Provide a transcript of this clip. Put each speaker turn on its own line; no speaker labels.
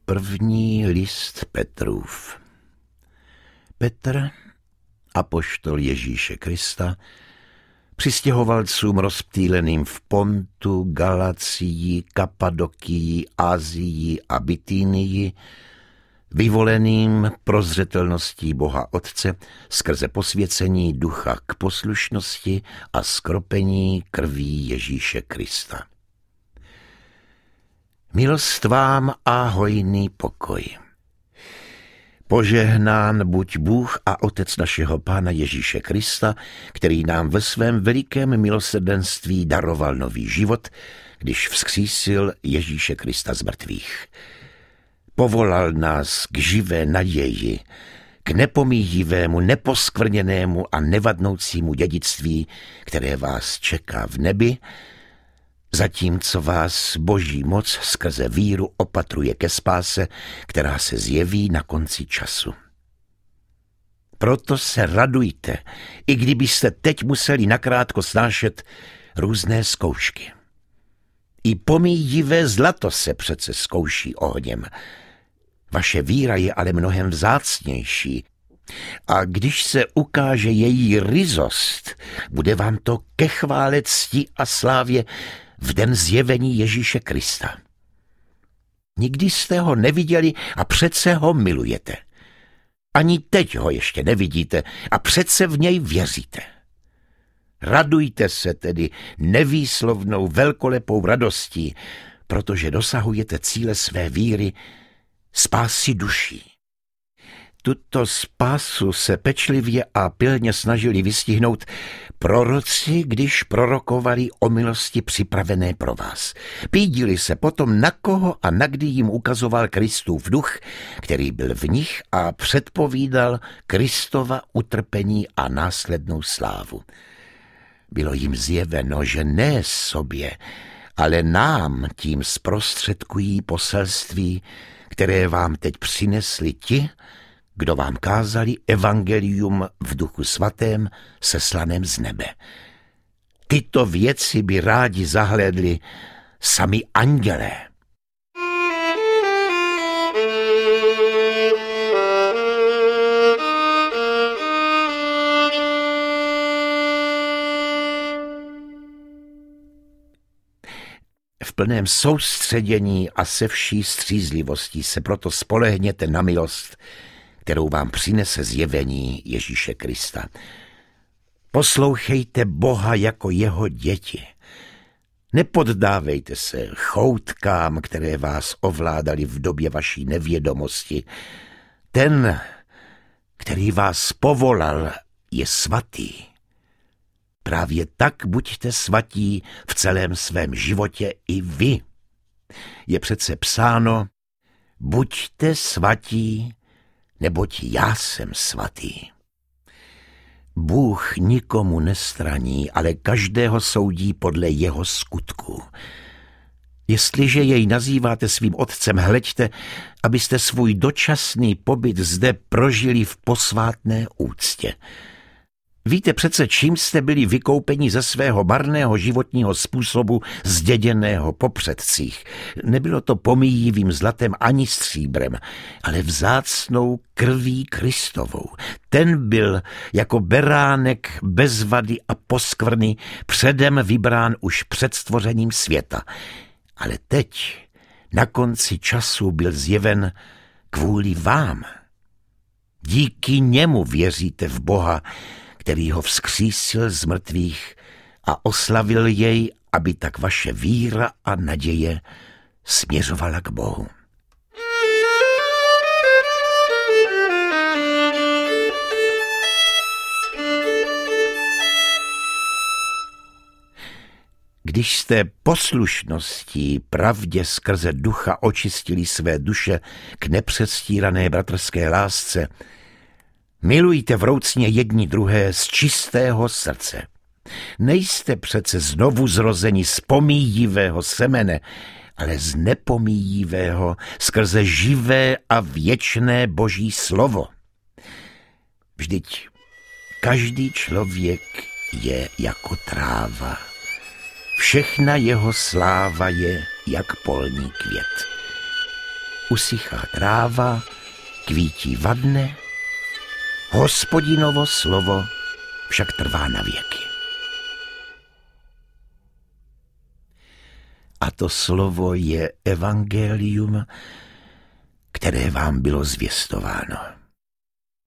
První list Petrův. Petr, apoštol Ježíše Krista, přistěhovalcům rozptýleným v Pontu, Galacii, Kapadokii, Asii a Bitynii, vyvoleným prozřetelností Boha Otce skrze posvěcení ducha k poslušnosti a skropení krví Ježíše Krista. Milost vám a hojný pokoj. Požehnán buď Bůh a Otec našeho Pána Ježíše Krista, který nám ve svém velikém milosrdenství daroval nový život, když vzkřísil Ježíše Krista z mrtvých. Povolal nás k živé naději, k nepomíjivému, neposkvrněnému a nevadnoucímu dědictví, které vás čeká v nebi, zatímco vás Boží moc skrze víru opatruje ke spáse, která se zjeví na konci času. Proto se radujte, i kdybyste teď museli nakrátko snášet různé zkoušky. I pomíjivé zlato se přece zkouší ohněm. Vaše víra je ale mnohem vzácnější. A když se ukáže její ryzost, bude vám to ke chvále, cti a slávě v den zjevení Ježíše Krista. Nikdy jste ho neviděli a přece ho milujete. Ani teď ho ještě nevidíte a přece v něj věříte. Radujte se tedy nevýslovnou velkolepou radostí, protože dosahujete cíle své víry, spásy duší. Tuto spásu se pečlivě a pilně snažili vystihnout proroci, když prorokovali o milosti připravené pro vás. Pídili se potom, na koho a na kdy jim ukazoval Kristův duch, který byl v nich a předpovídal Kristova utrpení a následnou slávu. Bylo jim zjeveno, že ne sobě, ale nám tím zprostředkují poselství, které vám teď přinesli ti, kdo vám kázali evangelium v Duchu Svatém seslaném z nebe. Tyto věci by rádi zahlédli sami andělé. V plném soustředění a se vší střízlivostí se proto spolehněte na milost, kterou vám přinese zjevení Ježíše Krista. Poslouchejte Boha jako jeho děti. Nepoddávejte se choutkám, které vás ovládaly v době vaší nevědomosti. Ten, který vás povolal, je svatý. Právě tak buďte svatí v celém svém životě i vy. Je přece psáno, buďte svatí, neboť já jsem svatý. Bůh nikomu nestraní, ale každého soudí podle jeho skutku. Jestliže jej nazýváte svým otcem, hleďte, abyste svůj dočasný pobyt zde prožili v posvátné úctě. Víte přece, čím jste byli vykoupeni ze svého marného životního způsobu zděděného po předcích. Nebylo to pomíjivým zlatem ani stříbrem, ale vzácnou krví Kristovou. Ten byl jako beránek bez vady a poskvrny předem vybrán už před stvořením světa. Ale teď, na konci času, byl zjeven kvůli vám. Díky němu věříte v Boha, který ho vzkřísil z mrtvých a oslavil jej, aby tak vaše víra a naděje směřovala k Bohu. Když jste poslušností pravdě skrze ducha očistili své duše k nepředstírané bratrské lásce, milujte vroucně jedni druhé z čistého srdce. Nejste přece znovu zrozeni z pomíjivého semene, ale z nepomíjivého skrze živé a věčné Boží slovo. Vždyť každý člověk je jako tráva. Všechna jeho sláva je jak polní květ. usychá tráva, kvítí vadne, Hospodinovo slovo však trvá na věky. A to slovo je evangelium, které vám bylo zvěstováno.